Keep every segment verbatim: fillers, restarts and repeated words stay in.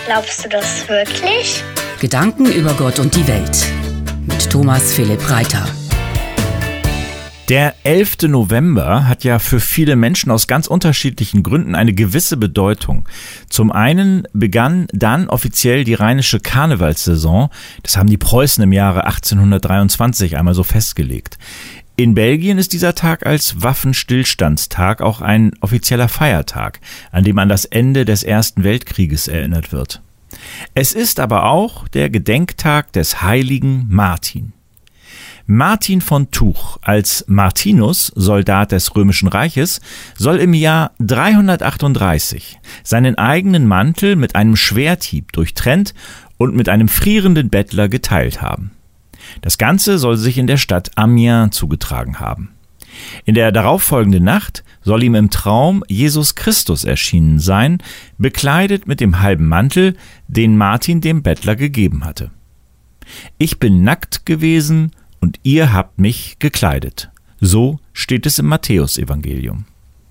Glaubst du das wirklich? Gedanken über Gott und die Welt mit Thomas Philipp Reiter. Der elfte November hat ja für viele Menschen aus ganz unterschiedlichen Gründen eine gewisse Bedeutung. Zum einen begann dann offiziell die rheinische Karnevalssaison. Das haben die Preußen im Jahre achtzehnhundertdreiundzwanzig einmal so festgelegt. In Belgien ist dieser Tag als Waffenstillstandstag auch ein offizieller Feiertag, an dem an das Ende des Ersten Weltkrieges erinnert wird. Es ist aber auch der Gedenktag des heiligen Martin. Martin von Tuch als Martinus, Soldat des Römischen Reiches, soll im Jahr dreihundertachtunddreißig seinen eigenen Mantel mit einem Schwerthieb durchtrennt und mit einem frierenden Bettler geteilt haben. Das Ganze soll sich in der Stadt Amiens zugetragen haben. In der darauffolgenden Nacht soll ihm im Traum Jesus Christus erschienen sein, bekleidet mit dem halben Mantel, den Martin dem Bettler gegeben hatte. Ich bin nackt gewesen und ihr habt mich gekleidet. So steht es im Matthäusevangelium.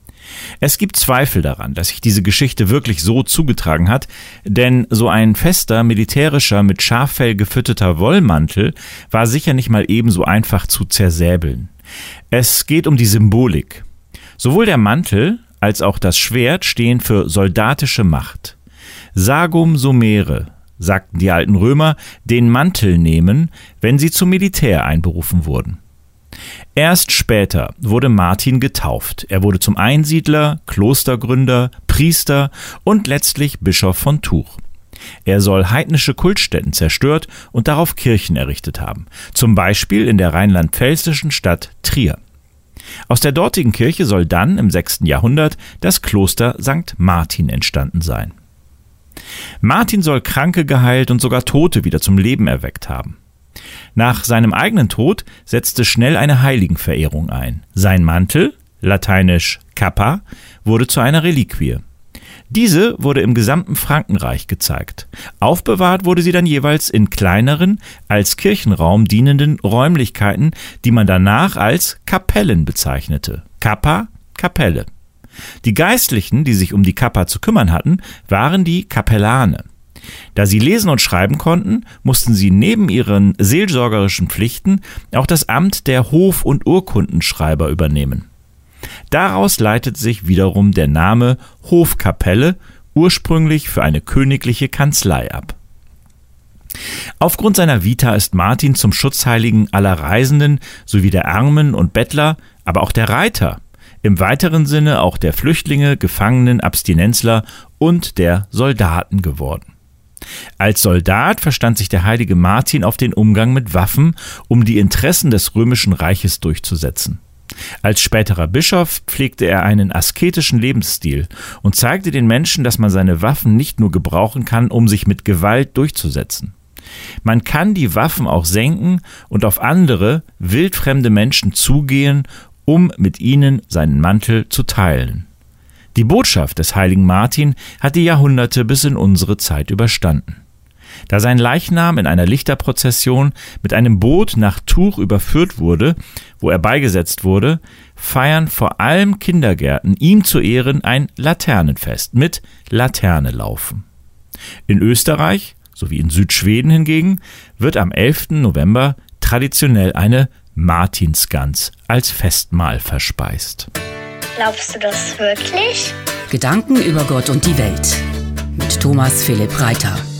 Es gibt Zweifel daran, dass sich diese Geschichte wirklich so zugetragen hat, denn so ein fester, militärischer, mit Schaffell gefütterter Wollmantel war sicher nicht mal ebenso einfach zu zersäbeln. Es geht um die Symbolik. Sowohl der Mantel als auch das Schwert stehen für soldatische Macht. Sagum sumere, sagten die alten Römer, den Mantel nehmen, wenn sie zum Militär einberufen wurden. Erst später wurde Martin getauft. Er wurde zum Einsiedler, Klostergründer, Priester und letztlich Bischof von Tuch. Er soll heidnische Kultstätten zerstört und darauf Kirchen errichtet haben, zum Beispiel in der rheinland-pfälzischen Stadt Trier. Aus der dortigen Kirche soll dann im sechsten Jahrhundert das Kloster Sankt Martin entstanden sein. Martin soll Kranke geheilt und sogar Tote wieder zum Leben erweckt haben. Nach seinem eigenen Tod setzte schnell eine Heiligenverehrung ein. Sein Mantel, lateinisch Kappa, wurde zu einer Reliquie. Diese wurde im gesamten Frankenreich gezeigt. Aufbewahrt wurde sie dann jeweils in kleineren, als Kirchenraum dienenden Räumlichkeiten, die man danach als Kapellen bezeichnete. Kappa, Kapelle. Die Geistlichen, die sich um die Kappa zu kümmern hatten, waren die Kapellane. Da sie lesen und schreiben konnten, mussten sie neben ihren seelsorgerischen Pflichten auch das Amt der Hof- und Urkundenschreiber übernehmen. Daraus leitet sich wiederum der Name Hofkapelle, ursprünglich für eine königliche Kanzlei, ab. Aufgrund seiner Vita ist Martin zum Schutzheiligen aller Reisenden sowie der Armen und Bettler, aber auch der Reiter, im weiteren Sinne auch der Flüchtlinge, Gefangenen, Abstinenzler und der Soldaten geworden. Als Soldat verstand sich der heilige Martin auf den Umgang mit Waffen, um die Interessen des Römischen Reiches durchzusetzen. Als späterer Bischof pflegte er einen asketischen Lebensstil und zeigte den Menschen, dass man seine Waffen nicht nur gebrauchen kann, um sich mit Gewalt durchzusetzen. Man kann die Waffen auch senken und auf andere, wildfremde Menschen zugehen, um mit ihnen seinen Mantel zu teilen. Die Botschaft des heiligen Martin hat die Jahrhunderte bis in unsere Zeit überstanden. Da sein Leichnam in einer Lichterprozession mit einem Boot nach Tuch überführt wurde, wo er beigesetzt wurde, feiern vor allem Kindergärten ihm zu Ehren ein Laternenfest mit Laternelaufen. In Österreich sowie in Südschweden hingegen wird am elften November traditionell eine Martinsgans als Festmahl verspeist. Glaubst du das wirklich? Gedanken über Gott und die Welt mit Thomas Philipp Reiter.